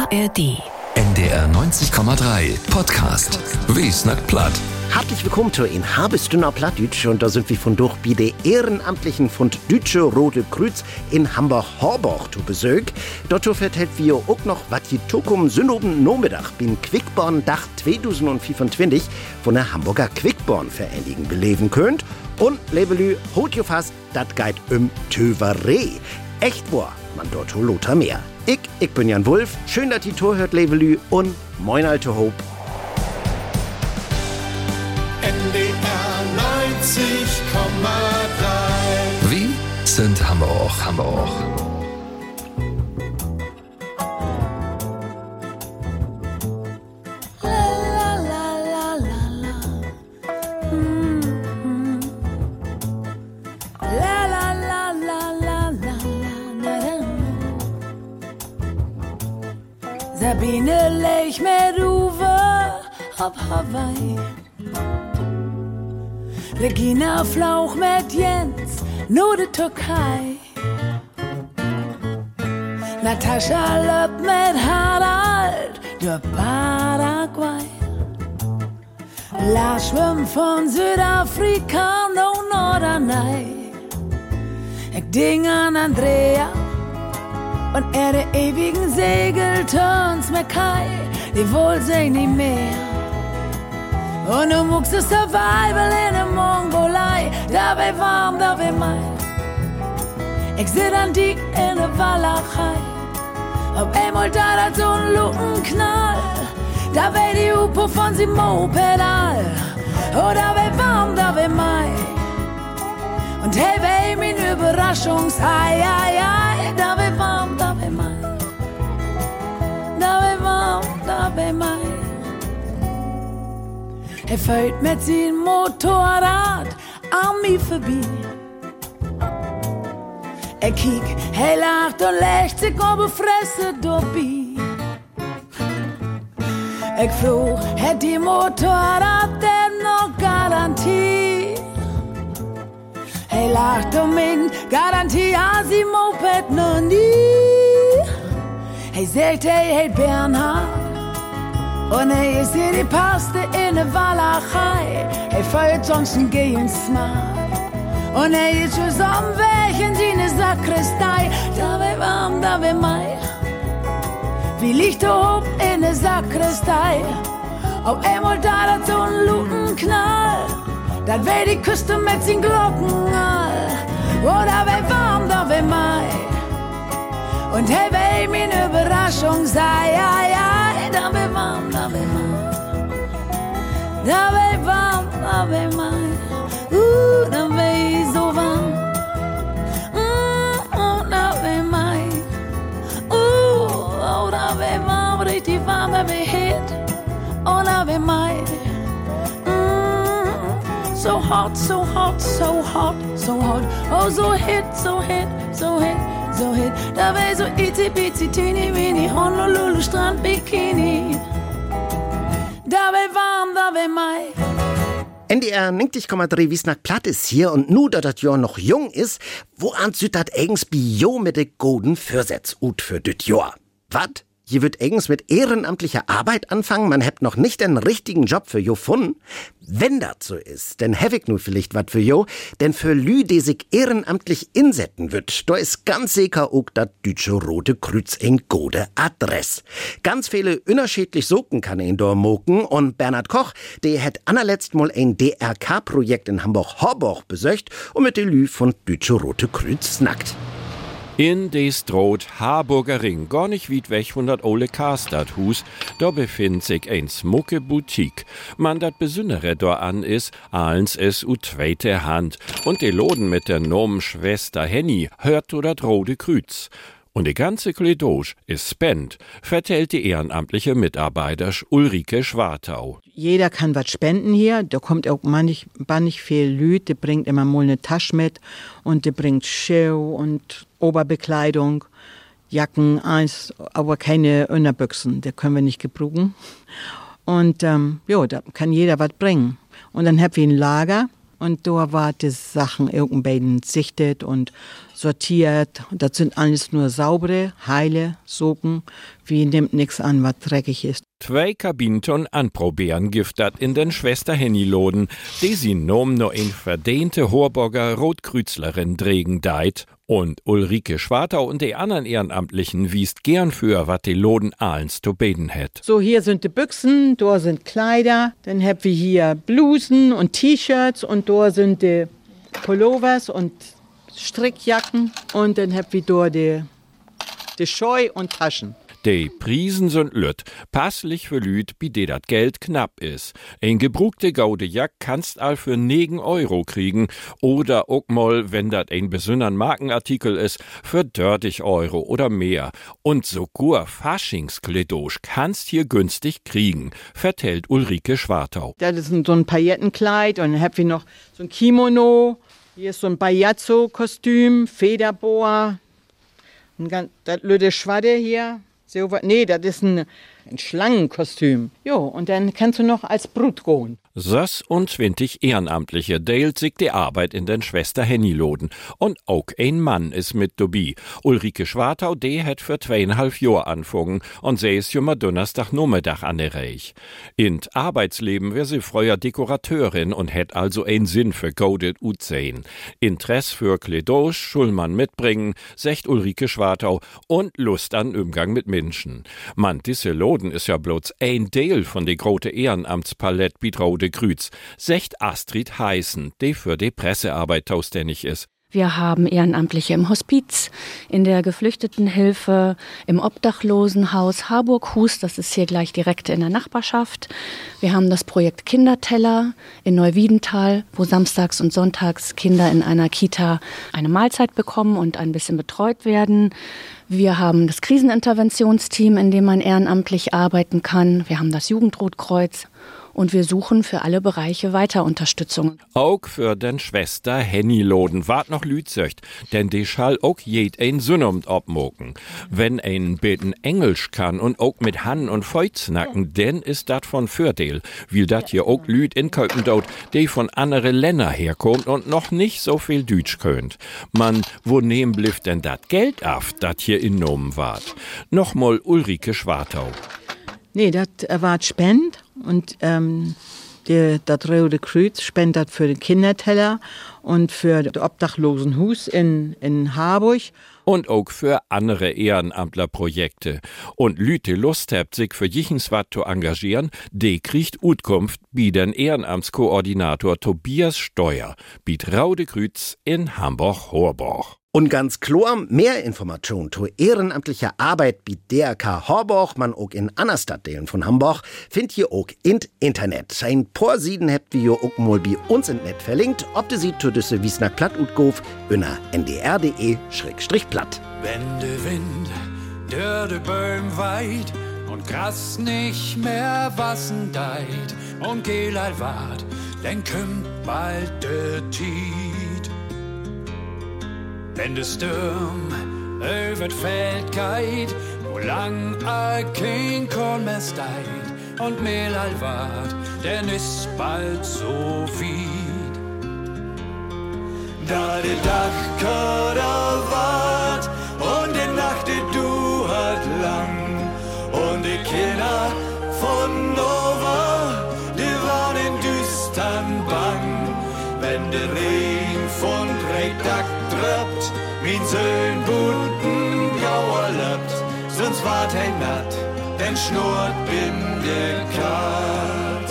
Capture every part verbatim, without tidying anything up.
R D. N D R neunzig Komma drei Podcast. Wie snackt platt? Herzlich willkommen zu in Habestünder Plattdütsch und da sind wir von durch bei der ehrenamtlichen Fund Dütsche Rote Kreuz in Hamburg-Horborg zu Besuch. Dort vertellt wir auch noch, was die Tokum Synnoben Nachmittag bin Quickborn-Dach zwanzig fünfundzwanzig von der Hamburger Quickborn-Vereinigung beleben könnt. Und, Lebelü, holt ihr fast, dat geht um Töveree. Echt wahr, man dort Lothar mehr. Ich, ich bin Jan Wulff, schön, dass ihr Tor hört, Lebelü, und moin alte Hope. N D R neunzig Komma drei. Wie sind Hamburg, Hamburg? Sabine Lech mit Uwe auf Hawaii. Regina Flauch mit Jens, nur die Türkei. Natascha Löpp mit Harald, der Paraguay. Lars Schwimm von Südafrika, no Norderney. Ich ding an Andrea und er der ewigen Segelturns mit Kai, die wohl sehen nicht mehr. Und du muckst das Survival in der Mongolei, da wär warm, da wär mein. Ich sit an die in der Walachei, ob einmal da dat so ein Lutenknall, da wär die Upo von Simo-Pedal. Oh, da wär warm, da wär mein. Und hey, wär mein Überraschungsei, ei, ei, da wär warm, da wär mein. Da wär warm, da wär mein. Er fährt mit seinem Motorrad an mir vorbei. Er kiek, er lacht und lächt sich aber Fresse dabei. Ich frug, hat die Motorrad denn noch Garantie? Er lacht um ihn, Garantie hat sie Moped noch nie. Er sagt, hey, hey Bernhard, und er ist hier die Paste in der Walachei. Er feiert sonst ein Gehen smart. Und er ist schon so am Weg in die Sakristei. Da wär warm, da wär mein. Wie Licht hoch in der Sakristei. Auf einmal da dat so ein Lutenknall. Dat wär die Küste mit den Glocken all. Oh, da wär warm, da wär mein. Und hey, wär mein Überraschung sei, ei, ei, da wär warm, da wär mein. Da wär warm, da wär mein. Uh, da wär so warm. Mm, oh, da wär mein. Uh, oh, da wär warm, richtig warm, da wär hit. Oh, da wär mein. Mm, so hot, so hot, so hot, so hot. Oh, so hit, so hit, so hit. So hit, da wär so itty bitty teeny weeny Honolulu Strand Bikini. Da wär warm, da wär mai. N D R neunzig Komma drei Wiesnack Platt ist hier und nu, da das Jahr noch jung ist, wo an süd dat eigens Bio mit de golden Vorsätz ut für düt Jahr. Wat? Hier wird eigens mit ehrenamtlicher Arbeit anfangen, man hebt noch nicht den richtigen Job für jo funden? Wenn dat so ist, denn hab ich nu vielleicht wat für jo, denn für Lü, die sich ehrenamtlich insetten wird, da ist ganz sicher auch dat Dütsche Rote Kreuz in gode Adress. Ganz viele unterschiedlich Socken kann ihn da moken und Bernhard Koch, der hat anerletzt mal ein D R K-Projekt in Hamburg-Horborg besöcht und mit de Lü von Dütsche Rote Kreuz snackt. In des droht Harburger Ring, gar nicht weit weg von dat ole Karstadhus, da befindt sich ein smucke Boutique. Man dat Besündere da an is, als es u zweite Hand. Und de Loden mit der Nomen Schwester Henny hört to dat Rote Kreuz. Und die ganze Kledosch ist spend, vertellt die ehrenamtliche Mitarbeiter Ulrike Schwartau. Jeder kann was spenden hier, da kommt auch manch, manch viel Lüd, der bringt immer mal eine Tasche mit und der bringt Schuhe und Oberbekleidung, Jacken, Eis, aber keine Unterbüchsen, die können wir nicht gebrauchen. Und ähm, ja, da kann jeder was bringen. Und dann haben wir ein Lager Und da war die Sachen irgendwann sichtet und sortiert. Das sind alles nur saubere, heile Socken. Wie nimmt nichts an, was dreckig ist. Zwei Kabinton anprobieren gibt dat in den Schwester Henny-Loden, die sie nom no in verdehnte Horburger Rotkreuzlerin drägen deit. Und Ulrike Schwartau und die anderen Ehrenamtlichen wiest gern für, wat die Loden ahlens zu beten hätt. So, hier sind die Büchsen, da sind Kleider, dann hab wir hier Blusen und T-Shirts und da sind die Pullovers und Strickjacken und dann hab wir da die, die Scheu und Taschen. Die Priesen sind lütt, passlich für Lüt, bi de dat Geld knapp is. Ein gebrugte gaude Jack kannst all für negen Euro kriegen oder ook mal, wenn dat ein besündern Markenartikel is, für dörtig Euro oder mehr. Und sogar Faschingskledosch kannst hier günstig kriegen, vertellt Ulrike Schwartau. Das ist so ein Paillettenkleid und dann hab wir noch so ein Kimono, hier ist so ein Bajazzo-Kostüm, Federboa, ein ganz, das lüde Schwadde hier. So, nee, das ist ein, ein Schlangenkostüm. Jo, und dann kannst du noch als Brut gehen. sechsundzwanzig Ehrenamtliche deilt sich die Arbeit in den Schwester Henny-Loden. Und auch ein Mann ist mit dabei. Ulrike Schwartau, die hat für zweieinhalb Jahre anfangen und sie ist jümmer Donnerstag Nachmittag an der Reich. In Arbeitsleben wär sie früher Dekorateurin und hätt also einen Sinn für Godet Utsehen. Interesse für Kledosch schul man mitbringen, sagt Ulrike Schwartau, und Lust an Umgang mit Menschen. Man, diese Loden ist ja bloß ein Teil von der große Ehrenamtspalette mit Rode Kreuz, sagt Astrid Heißen, die für die Pressearbeit zuständig ist. Wir haben Ehrenamtliche im Hospiz, in der Geflüchtetenhilfe, im Obdachlosenhaus Harburg-Hus, das ist hier gleich direkt in der Nachbarschaft. Wir haben das Projekt Kinderteller in Neuwiedental, wo samstags und sonntags Kinder in einer Kita eine Mahlzeit bekommen und ein bisschen betreut werden. Wir haben das Kriseninterventionsteam, in dem man ehrenamtlich arbeiten kann. Wir haben das Jugendrotkreuz. Und wir suchen für alle Bereiche weiter Unterstützung. Auch für den Schwester Henny-Loden wart noch Lützöcht, denn die schall auch jed ein Synnumt obmoken. Wenn ein beten Englisch kann und auch mit Hannen und Feuznacken, denn ist dat von Vorteil, weil dat hier auch Lüd in Köpen dort, die von andere Länder herkommt und noch nicht so viel Deutsch könnt. Man, wo nehm bliff denn dat Geld af, dat hier innommen wart? Nochmal Ulrike Schwartau. Nee, das war Spend und ähm, das Rode Kreuz spendet für den Kinderteller und für das Obdachlosenhus in, in Harburg. Und auch für andere Ehrenamtlerprojekte. Und Lüte Lust habt, sich für jichenswat zu engagieren, die kriegt Utkunft bi den Ehrenamtskoordinator Tobias Steuer, biet Rode Kreuz in Hamburg-Horborch. Und ganz klar, mehr Informationen zu ehrenamtlicher Arbeit wie D R K Horborch, man auch in anderen Stadtteilen von Hamburg, findet ihr auch im Internet. Ein paar Sieden habt wir auch mal bei uns im Netz verlinkt, ob ihr sie zu düsse Wiesnack Platt utgof, unter n d r punkt d e schrägstrich platt. Wenn der Wind durch die Bäume weht und Gras nicht mehr wassen deit und Geleit wart, dann kommt bald der Tiet. Wenn der Sturm über das Feld geht, wo lang a kein Korn mehr steigt und Mehl all wart, denn ist bald so viel. Da der Dachkader wart und die Nacht die duert lang und die Kinder von Nova, die waren in düstern Bang, wenn der Regen von Drehtag tröppt, min Söhn bunten Gauer löppt, sonst wart ein Natt, denn schnurrt bin der Kat.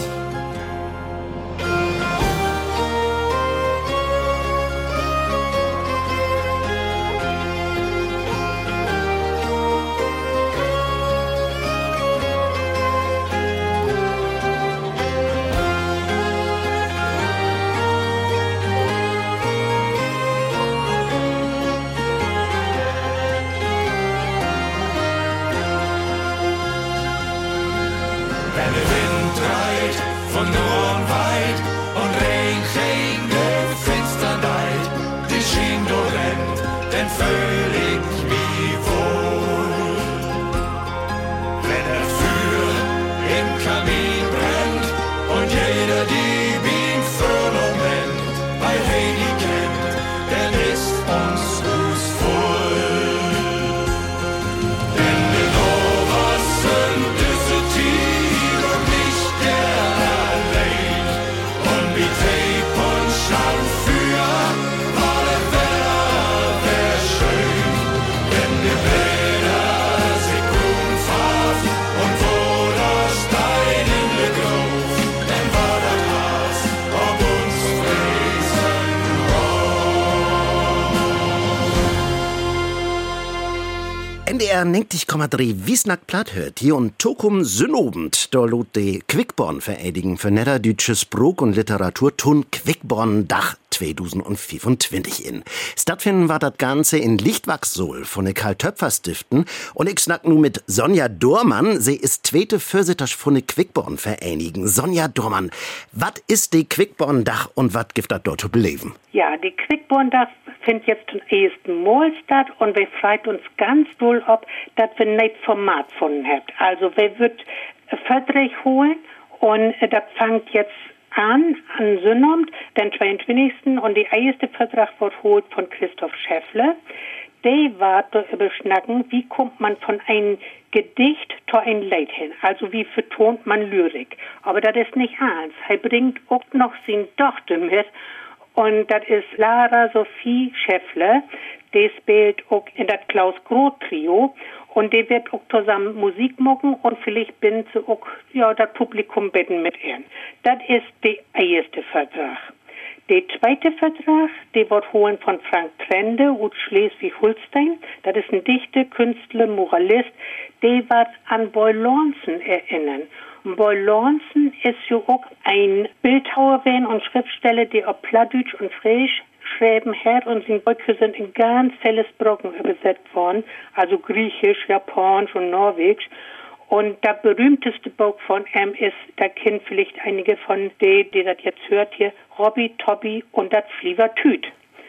Wenn der Wind dreht N D R neunzig Komma drei Wiesnack platt hört hier und Tokum Sünnobend. Da lot de Quickborn vereidigen für niederdeutsches Sprach und Literatur tun Quickborn Dach zweitausendfünfundzwanzig in. Stattfinden war das Ganze in Lichtwachsol von der Karl-Töpfer-Stiften und ich schnack nu mit Sonja Dormann. Sie ist zweite Vorsitter von der Quickborn vereinigen. Sonja Dormann, was ist die Quickborn Dach und was gibt das dort zu beleben? Ja, die Quickborn Dach findet jetzt zum ersten Mal statt und wir freut uns ganz doll ob, dass wir nicht Format gefunden haben. Also wir wird Vertrag holen und äh, das fängt jetzt an, an Sonnabend, den zweiundzwanzigsten und der erste Vertrag wird holt von Christoph Schäffle. Der war darüber schnacken, wie kommt man von einem Gedicht zu einem Lied hin? Also wie vertont man Lyrik? Aber das ist nicht alles. Er bringt auch noch seine Tochter mit. Und das ist Lara Sophie Schäffle. Die spielt auch in das Klaus Groth Trio. Und die wird auch zusammen Musik machen und vielleicht bin sie auch, ja, das Publikum bitten mit ihr. Das ist der erste Vertrag. Der zweite Vertrag, der wird holen von Frank Trende aus Schleswig-Holstein. Das ist ein Dichter, Künstler, Moralist. Der wird an Boy Lawson erinnern. Und Boy Lawson ist ja auch ein Bildhauer und Schriftsteller, der auf Plattdeutsch und Fränkisch schreiben hat und seine Bücher sind in ganz viele Sprachen übersetzt worden, also Griechisch, Japanisch und Norwegisch. Und das berühmteste Buch von ihm ist, da kennen vielleicht einige von denen, die das jetzt hört hier, Robby, Tobby und das Flievertüt.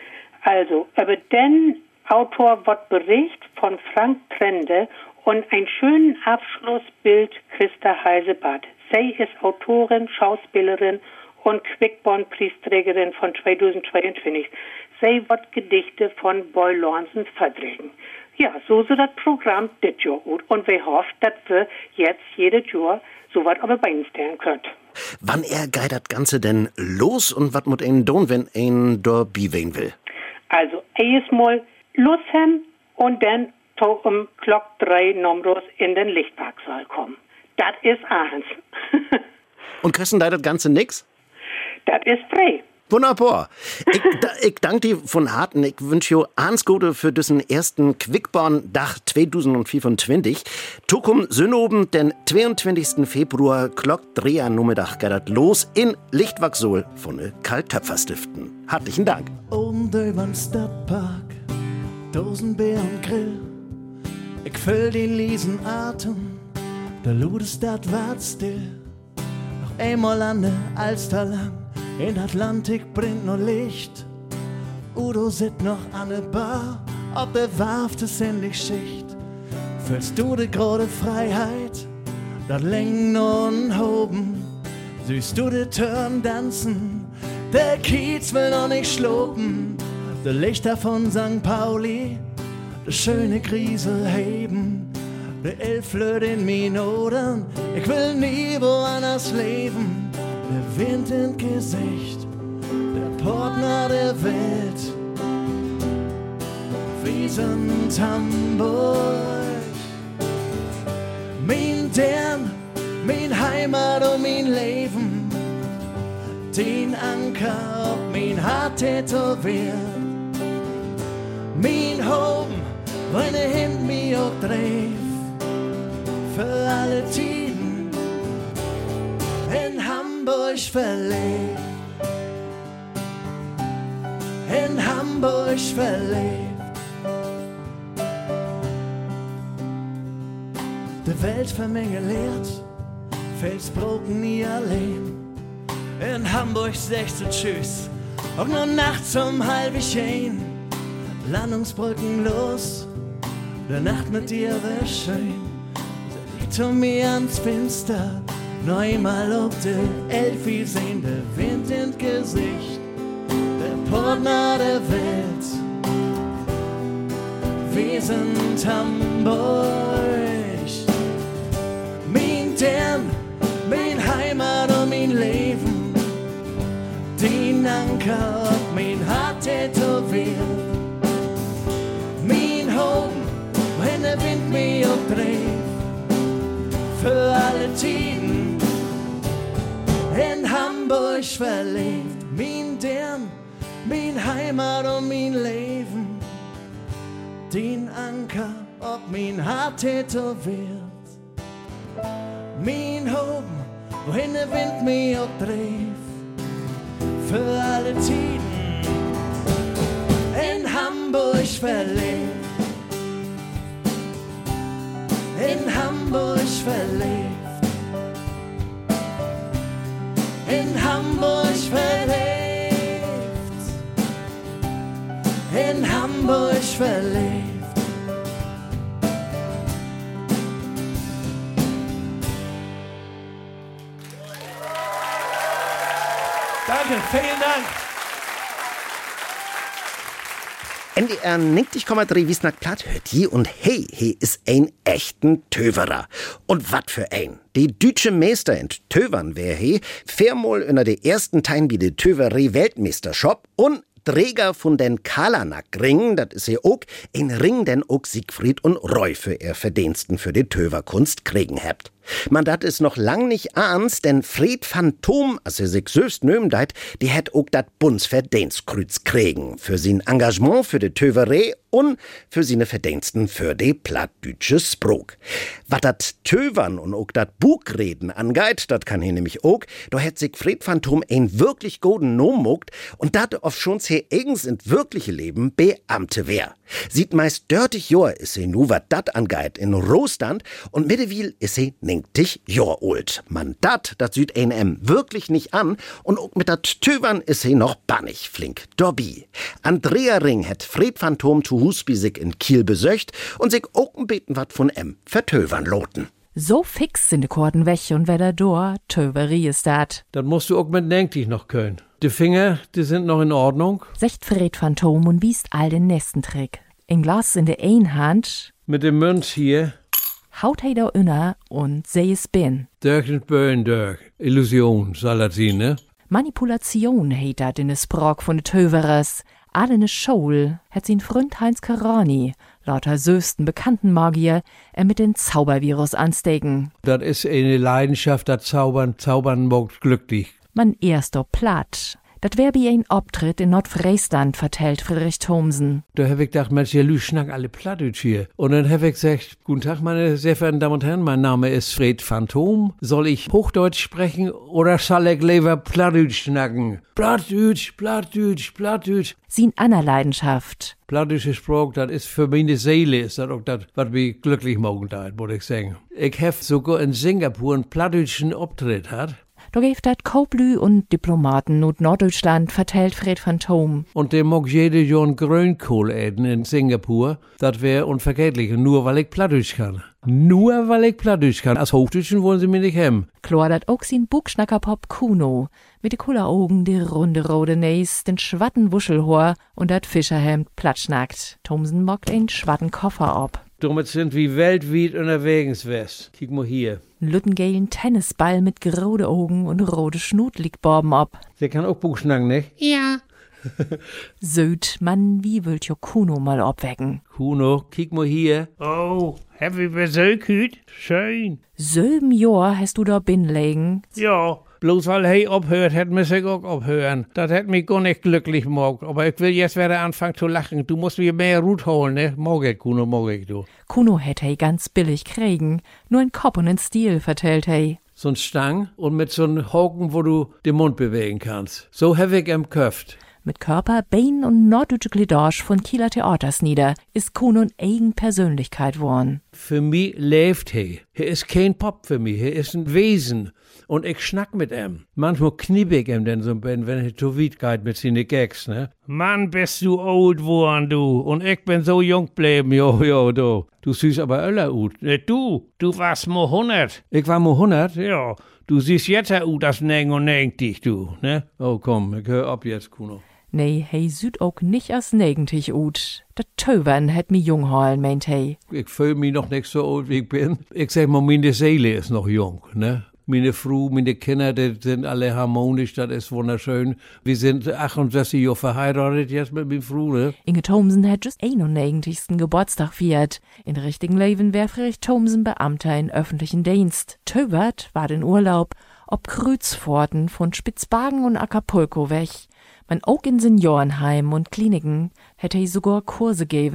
Also, über den Autor wird Bericht von Frank Trende und ein schönes Abschlussbild Christa Heisebart. Sie ist Autorin, Schauspielerin und Quickborn-Preisträgerin von zweitausendzweiundzwanzig. Sie wird Gedichte von Boy Lawson vertreten. Ja, so ist das Programm das Jahr gut. Und wir hoffen, dass wir jetzt jedes Jahr so was aber beinstellen können. Wann er geht das Ganze denn los und was muss einen tun, wenn ein da biwehen will? Also, erstmal los haben und dann um Glock drei Numbers in den Lichtparksaal kommen. Das ist eins. Und kosten da das Ganze nix? Das ist frei. Wunderbar. Ich, da, ich danke dir von Harten. Ich wünsche dir alles Gute für diesen ersten Quickborn-Dach zweitausendfünfundzwanzig. Tokum Sünnobend, den zweiundzwanzigsten Februar, Glock drei Nummertag geht das los in Lichtwachsol von den Karl-Töpfer-Stiften. Herzlichen Dank. Oben übern Stadtpark, Dosenbier und Grill. Ich füll den leisen Atem, der Ludestadt wart still. Noch einmal an der Alster lang, in Atlantik brennt nur Licht. Udo sitzt noch an der Bar, ob der warft es in die Schicht. Fühlst du die große Freiheit, das Längen und Hoben? Süßt du die Turn tanzen, der Kiez will noch nicht schlopen. Der Lichter von Sankt Pauli, der schöne Griesel heben. Der Elflöt in Minuten, ich will nie woanders leben. Der Wind im Gesicht, der Partner der Welt. Wir sind Hamburg, mein Dern, mein Heimat und mein Leben. Den Anker auf mein Hart tätowiert. Mein Home, wenn er hinter mir auch dreht. Für alle Tiden in Hamburg verlebt, in Hamburg verlebt. Die Welt vermengeliert, Felsbrocken nie allein. In Hamburg sagst du Tschüss, auch nur nachts um halb ein. Landungsbrücken los, der Nacht mit dir wär schön. To mir ans Fenster, neunmal ob de Elfi sehen, der Wind ins Gesicht, der Partner der Welt. Wir sind Hamburg, mein Dern, mein Heimat und mein Leben. Den Anker auf mein Hart tätowiert. Mein Home, wenn der Wind mich aufdreht. Für alle Tiden in Hamburg verlebt. Mein Dern, mein Heimat und mein Leben. Den Anker op mijn hart tätowiert. Mijn Home, wohin der Wind mich auch dreef. Für alle Tiden in Hamburg verlebt. In Hamburg verlebt. In Hamburg verlebt. In Hamburg verlebt. Danke, vielen Dank. N D R neunzig Komma drei Wiesnack Platt hört je und hey, he is ein echten Töverer. Und wat für ein. Die deutsche Meister in Tövern wär he, viermal in der ersten Teil wie die Töverei-Weltmeisterschaft und Träger von den Kalanak-Ringen, das is ja auch ein Ring, den auch Siegfried und Roy für ihr Verdiensten für die Töverkunst kriegen habt. Man dat is noch lang nicht ahns, denn Fred Phantom, als er sich selbst nöm deit, die hätt auch dat Bundesverdienstkreuz kriegen für sein Engagement für die Töverei und für seine Verdiensten für die plattdütsche Sprog. Wat dat Tövern und auch dat Bugreden angeht, dat kann hier nämlich auch, da hätt sich Fred Phantom ein wirklich goden Nom mogt und dat auf schon sehr eigens in wirkliche Leben Beamte wär. Sieht meist dörtig Jahr is sie nu, wat dat angeht, in Rostand und mittewil is sie neunzig Jahr alt. Man dat, dat süd ein em wirklich nicht an und auch mit dat Tövern is sie noch bannig flink dobby. Andrea Ring hätt Fred Phantom zu Hus bi sich in Kiel besöcht und sich auch ein beten wat von em vertövern loten. So fix sind die Korden weg und wer da door, Töverie ist dat. Das musst du auch mit neunzig noch können. Die Finger, die sind noch in Ordnung. Secht Fred Phantom und wiest all den nächsten Trick. Ein Glas in der einen Hand. Mit dem Münz hier. Haut he da inner und seh es bin. Dirk und Böen, Dirk. Illusion, soll das sein, ne? Manipulation heit dat in de Sprog von de Töverers. Adene Schoul hat sin Freund Heinz Karani, lauter sösten bekannten Magier, er mit den Zaubervirus anstecken. Das ist eine Leidenschaft, das Zaubern, Zaubern macht glücklich. Man erst do platt. Dat wär wie ein Obtritt in Nordfriesland, vertellt Friedrich Thomsen. Da hab ich gedacht, Mensch, ihr Lü schnack alle Plattdeutsch hier. Und dann hab ich gesagt, guten Tag, meine sehr verehrten Damen und Herren, mein Name ist Fred Phantom. Soll ich Hochdeutsch sprechen oder soll ich lieber Plattdeutsch schnacken? Plattdeutsch, Plattdeutsch, Plattdeutsch. Sin Anna Leidenschaft. Plattdeutsche Sprache, das ist für meine Seele, ist das auch das, was mich glücklich macht, muss ich sagen. Ich hab sogar in Singapur einen plattdeutschen Auftritt hat. Da gibt dat Kauplü und Diplomaten und Norddeutschland, vertellt Fred Phantom. Und der mag jede Jahr Grünkohl äten in Singapur. Das wär unvergettlich, nur weil ich Plattdeutsch kann. Nur weil ich Plattdeutsch kann. Als Hochdeutschen wollen sie mich nicht haben. Klar dat auch sin Buchschnackerpop Kuno. Mit de cooler Augen, die runde rote Näs, den schwatten Wuschelhor und dat Fischerhemd platschnackt. Thomsen mockt einen schwatten Koffer ab. Damit sind wir weltweit unterwegs west. Kick mal hier. Ein lüttengeilen Tennisball mit grode Augen und rote Schnut liegt Borben ab. Der kann auch Buchschnacken, nicht? Ja. Söd, Mann, wie wollt jo Kuno mal abwecken? Kuno, kick mal hier. Oh, hab ich Besuch hüt? Schön. Sieben Jahr hast du da binlegen? Ja. Bloß weil hey abhört, hätt mich sich auch abhören. Das hätt mich gar nicht glücklich gemacht. Aber ich will jetzt wieder anfangen zu lachen. Du musst mir mehr Rut holen, ne? Mag ich, Kuno, mag ich, du. Kuno hätt hey ganz billig kriegen. Nur ein Kopf und ein Stil, vertellt hey. So ein Stang und mit so einem Haken, wo du den Mund bewegen kannst. So hab ich im Köft. Mit Körper, Bein und norddeutsche Gliedorsch von Kieler Theaters nieder ist Kuno eine eigen Persönlichkeit worden. Für mich lebt he. Er ist kein Pop für mich. Er ist ein Wesen. Und ich schnack mit ihm. Manchmal knieb ich ihm denn so ein bisschen, wenn er zu weit geht mit seinen Gags, ne? Mann, bist du alt worden, du. Und ich bin so jung bleiben, jo, jo, du. Du siehst aber öller ut. Ne, du, du warst mal hundert. Ich war mal hundert? Ja. Du siehst jetzt ut als neunundneunzig, du, ne? Oh, komm, ich hör ab jetzt, Kuno. Nee, hey süd auch nicht als negentig ut. Der Tövern hätt mi jung holen, meint hey. Ich fühl mich noch nicht so alt, wie ich bin. Ich sag mal, meine Seele ist noch jung, ne? Meine Frau, meine Kinder, die sind alle harmonisch, das ist wunderschön. Wir sind achtundsechzig Jahre verheiratet jetzt mit meiner Frau, ne? Inge Thomsen hat just einundneunzigsten Geburtstag feiert. In richtigen Leben wär Friedrich Thomsen Beamter in öffentlichen Dienst. Tövert war den Urlaub, ob Kreuzfahrten von Spitzbergen und Acapulco weg. Man auch in Seniorenheim und Kliniken hätte ich sogar Kurse geben.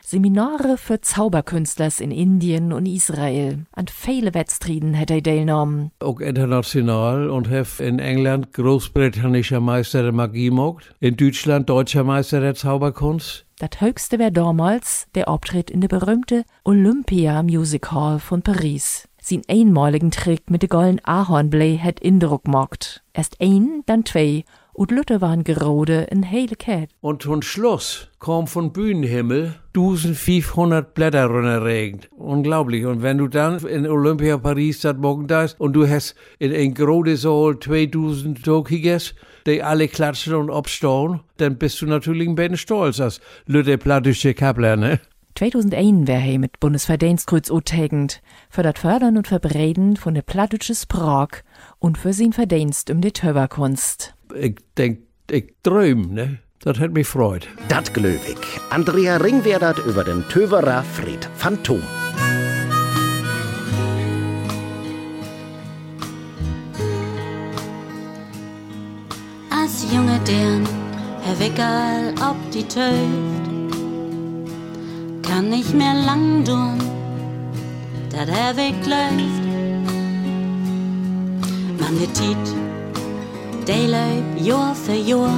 Seminare für Zauberkünstlers in Indien und Israel. An viele Wettstriden hätte er teilgenommen. Auch international und habe in England großbritannischer Meister der Magie gemacht, in Deutschland deutscher Meister der Zauberkunst. Das höchste wär damals der Auftritt in der berühmte Olympia Music Hall von Paris. Sein einmaligen Trick mit de golden Ahornblei hat Indruck gemacht. Erst ein, dann zwei. Und Lütte waren gerode in hele Cat. Und zum Schluss kam von Bühnenhimmel eintausendfünfhundert Blätter runterregend. Unglaublich. Und wenn du dann in Olympia Paris das morgen da ist und du hast in ein großes Saal zweitausend Tokigers, die alle klatschen und abstehen, dann bist du natürlich ein bisschen stolz als Lütte plattische Kappler, ne? zweitausendeins wär er mit Bundesverdienstkreuz utegend für das Fördern und Verbreden von der plattdeutsche Sprach und für sein Verdienst um die Töverkunst. Ich denk, ich träum, ne? Das hat mich freut. Dat glöwig. Andrea Ring werdert über den Töverer Fred Phantom. Als junge Dern, Herr Wickerl ob die Töft, kann nicht mehr lang tun, dat der Weg läuft. Man wird tiet, der läuft Jahr für Jahr.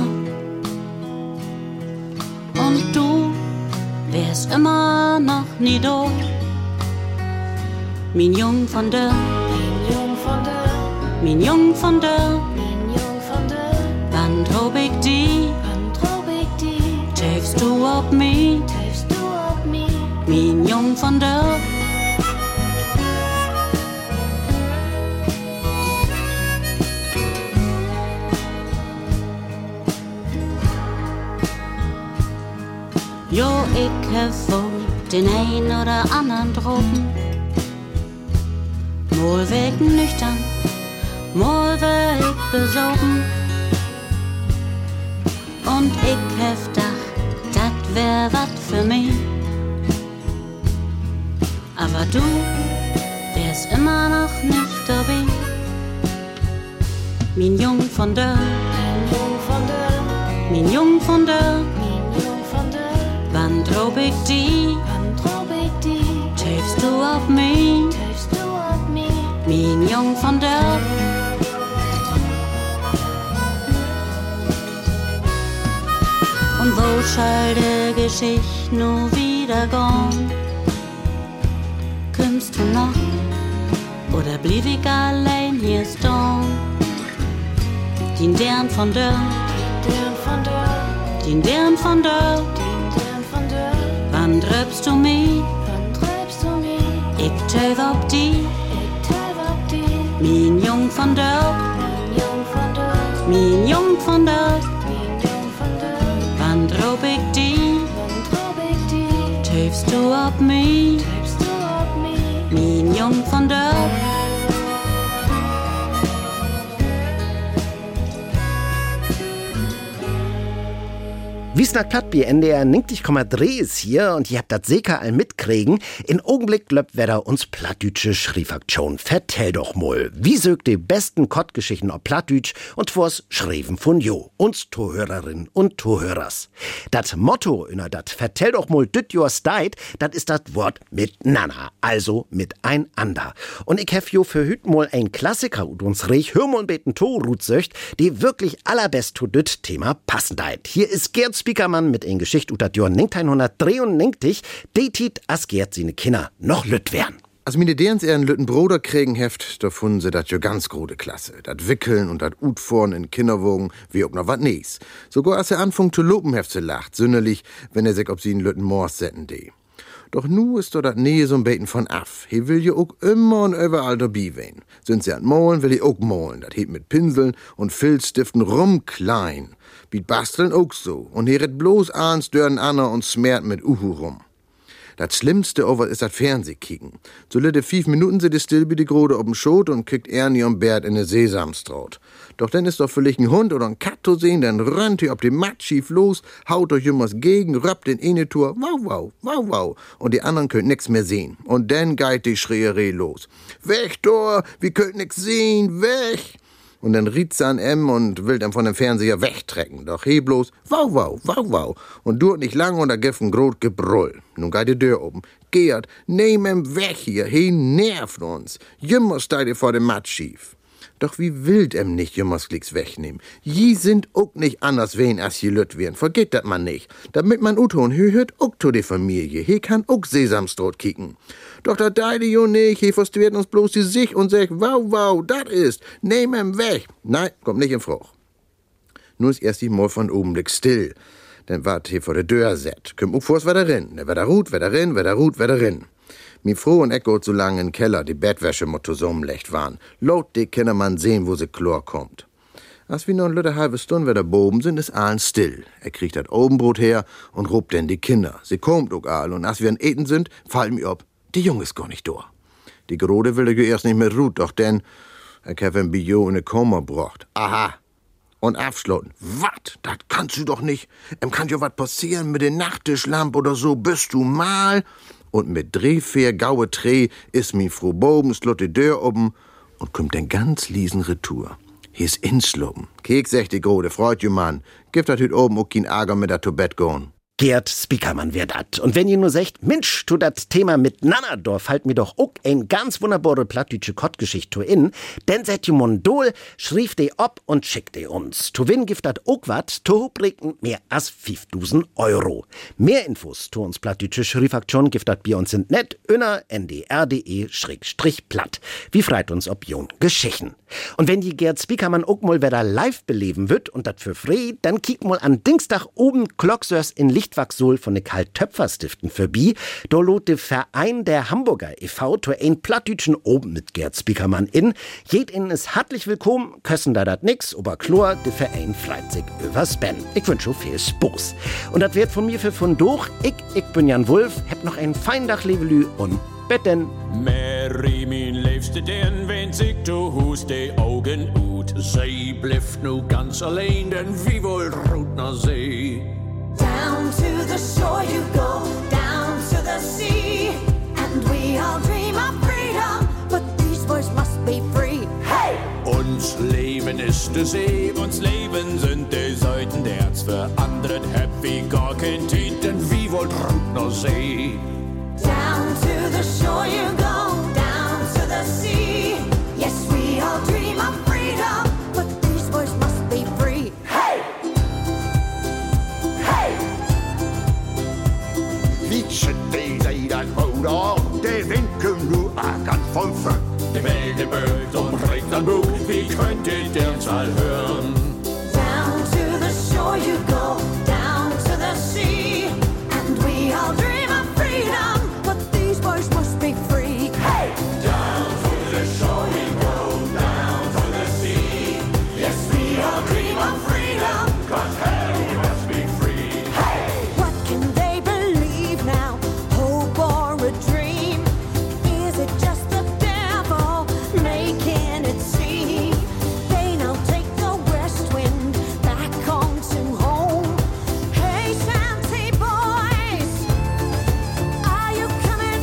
Und du wärst immer noch nie da. Mein Jung von der, mein Jung von der, mein Jung von der, mein Jung von der. Wann trob ich die, wann trob ich die, töfst du ob mi, töfst du ob mi, mein Jung von der. Jo, ich hef wohl den ein oder anderen Drogen. Mal weg nüchtern, mal weg besogen. Und ich hef dach, dat wär wat für mich. Aber du wärst immer noch nicht dabei. Mein Jung von der, mein Jung von der, mein Jung von der. Wann trob ich die, wann trob ich die, töfst du auf mich, töfst du auf mich, mein Jung von der. Und wo soll die Geschichte nur wieder gehen? Kümmst du noch, oder blieb ich allein hier stehen? Den Dern von der, den Dern von der, den Dern von der. Wann treibst du mich? Wann treibst du mich? Ich töv ob die, ich töv ob die. Mein Jung von der, mein Jung von der, mein Jung von der, mein Jung von der. Wann trob ich die, wann trob ich die? Tövst du ob mich, tövst du ob mich? Mein Jung von der. Wiesnack Platt bei N D R neunzig Komma drei ist hier und ihr habt das sicher all mitkriegen. In Augenblick löbt wer uns plattdütsche Schriefaktion. Vertell doch mal, wie sögt die besten Kottgeschichten auf Plattdütsch und vors Schreiben von Jo, uns Tohörerinnen und Tohörers. Das Motto in dat Vertell doch mal düt your steit, dat ist das Wort miteinander, also miteinander. Und ich hef jo für hüt mal ein Klassiker und uns rech hör mal beten Torut söcht, die wirklich allerbest zu düt Thema passend deit. Hier ist Gerd Spiekermann mit ein Geschicht ut dat Jahr neunzehnhundertdreiundneunzig, die tit as Gerd seine Kinder noch lütt wären. Als meine Derns ehren lütten Bruder kriegen heft, da funden sie dat jo ganz grode Klasse. Dat Wickeln und dat Utfahren in Kinderwogen, wie ob noch wat nies. Sogar als er anfängt zu loben, heft sie lacht, sünderlich, wenn er sich ob sie in lütten Mors setten de. Doch nu ist do dat Nähe so'n Beten von af. He will jo ook immer und überall dabei wehen. Sind sie an Molen, will ich ook molen. Dat hebt mit Pinseln und Filzstiften rum klein. Biet basteln ook so. Und he red bloß ans dörren Anna und smert mit Uhu rum. Das Schlimmste over ist das Fernsehkicken. So litte fünf Minuten sit still wie die Grode ob'm Schot und kriegt Ernie und Bert in ne Sesamstraut. Doch dann ist doch vielleicht ein Hund oder ein Kat zu sehen, dann rennt ihr ob dem Matt schief los, haut euch jemals gegen, rappt in eine Tour, wow, wow, wow, wow. Und die anderen könnt nix mehr sehen. Und dann geht die Schreierei los. Weg, Tor, wir könnt nix sehen, weg. Und dann riet sie an em und will dann von dem Fernseher wegtrecken. Doch he bloß, wow, wow, wow, wow. Und duert nicht lang und da gibt ein grot Gebrüll. Nun geht die Tür oben. Gerd, nehm em weg hier, he nervt uns. Jümmer steigt vor dem Matsch schief. Doch wie wild em nicht jümmers Klicks wegnehmen. Je sind ook nicht anders wen als je lüt werden. Vergeht dat man nicht. Damit man uton, he hört ook to die Familie. He kann ook Sesamstrot kicken. Doch dat deide jo nicht. He verstört uns bloß die sich und sagt, wow, wow, dat ist. Nehm em weg. Nein, kommt nicht in Fruch. Nur ist erst die Mal von Augenblick still. Dann wart he vor der Tür set. Kümmt ook vors wer darin. Wer da ruht, wer darin, wer da ruht, wer darin. Mi Frau und Echo so lang in Keller, die Bettwäsche mot zusammenlegt waren. Laut die Kinder man sehen, wo sie Chlor kommt. Als wir noch eine halbe Stunde wieder boben sind, ist allen still. Er kriegt das Obenbrot her und robt denn die Kinder. Sie kommt auch all und als wir an Eten sind, fallen mir ob, die Junge ist gar nicht da. Die Grode will ich erst nicht mehr ruht, doch denn, er hat ein Bio in eine Koma gebracht. Aha. Und abschlossen. Wat? Das kannst du doch nicht. Em kann ja wat passieren mit den Nachttischlamp oder so, bist du mal? Und mit drei, vier gaue Dreh ist mi Frau boben, slot die Tür oben und kommt den ganz liesen Retour. Hier ist insloben. Kek, sagt die Grode, freut ju Mann. Gibt dat hüt oben auch kein Ärger mit dat to Bett gehen. Gerd Spiekermann wär dat. Und wenn ihr nur sagt, Mensch, tu dat Thema mit Nannerdorf, halt mir doch auch ein ganz wunderbare plattdütsche Kottgeschichte in, denn seid ihr Mondol, schrief de ob und schickt de uns. Tu win gift dat auch wat, tu bringt mehr als fünftausend Euro. Mehr Infos tu uns plattdütsche Schriefaktion gift dat bei uns sind net, inner n d r punkt d e schrägstrich platt. Wie freit uns ob jon Geschichten. Und wenn die Gerd Spiekermann auch mal wieder live beleben wird und dat für frei, dann kick mal an Dienstag oben Glocksörs in Lichtwachsol von de Karl-Töpfer-Stiften vorbei. Da lot de Verein der Hamburger e V to ein Plattdütschen oben mit Gerd Spiekermann in. Jed innen ist herzlich willkommen, kössen da dat nix, aber Chlor, de Verein freit sich übers Ben. Ich wünsche viel Spaß. Und dat wird von mir für von durch. Ich, ich bin Jan Wulff, hab noch ein fein Dach Levelü und betten. Mary, mein liebste denn, wenn sich du hust die Augen ut. Sie blifft nu ganz allein, denn wie wohl ruht na See. Down to the shore you go, down to the sea. And we all dream of freedom, but these boys must be free. Hey! Uns Leben ist de See, uns Leben sind die Seiten, der's für andere hab wie gar kein Tiet, denn wie wohl ruht na See. Down to the shore you go, down to the sea. Yes, we all dream of freedom, but these boys must be free. Hey! Hey! Wie schön die sei das Ruder, der Wind kommt nur ganz von Fang. Die wilde Böd umträgt an Bug, wie könntet ihr's all hören? Down to the shore you go, down to the sea. And we all dream of freedom, but these boys must be free. Hey! Down to the shore we go, down to the sea. Yes, we all dream of freedom, but hell, we must be free. Hey! What can they believe now? Hope or a dream? Is it just the devil making it seem? They now take the west wind back home to home. Hey, Shanty boys, are you coming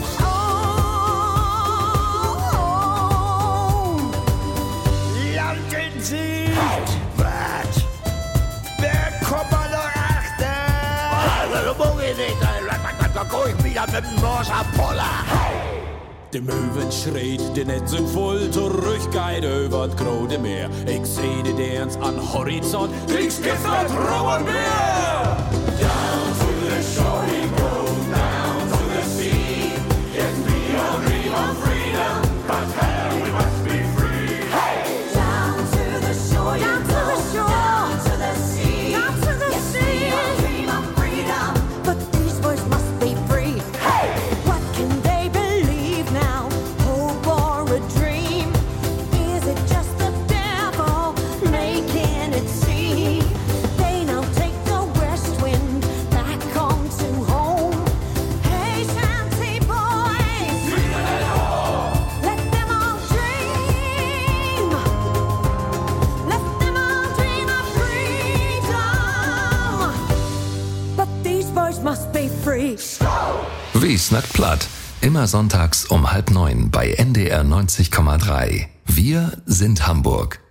home? Landen Sie! Was? Wer kommt mal noch achter? Also, du musst nicht, da komm ich wieder mit dem Morsapoller. Die Möwen schreit, die Netz sind voll, zurückgeht über das große Meer. Ich seh die Dance an Horizont, links geht's nach Rauer Meer. Down to the shore we go, down to the sea. Yes, we all dream of freedom, but hell, we must be free. Hey! Down to the shore you go, down to the sea. Down to the sea. Yes, we all dream of freedom, but these boys must be free. Hey! What can they believe now? Hope or a dream? Is it just the devil making it seem? They now take the west wind back home to home. Hey, Shanty boys, let them all dream. Let them all dream of freedom. But these boys must be free. Wie snackt platt? Immer sonntags um halb neun bei N D R neunzig Komma drei. Wir sind Hamburg.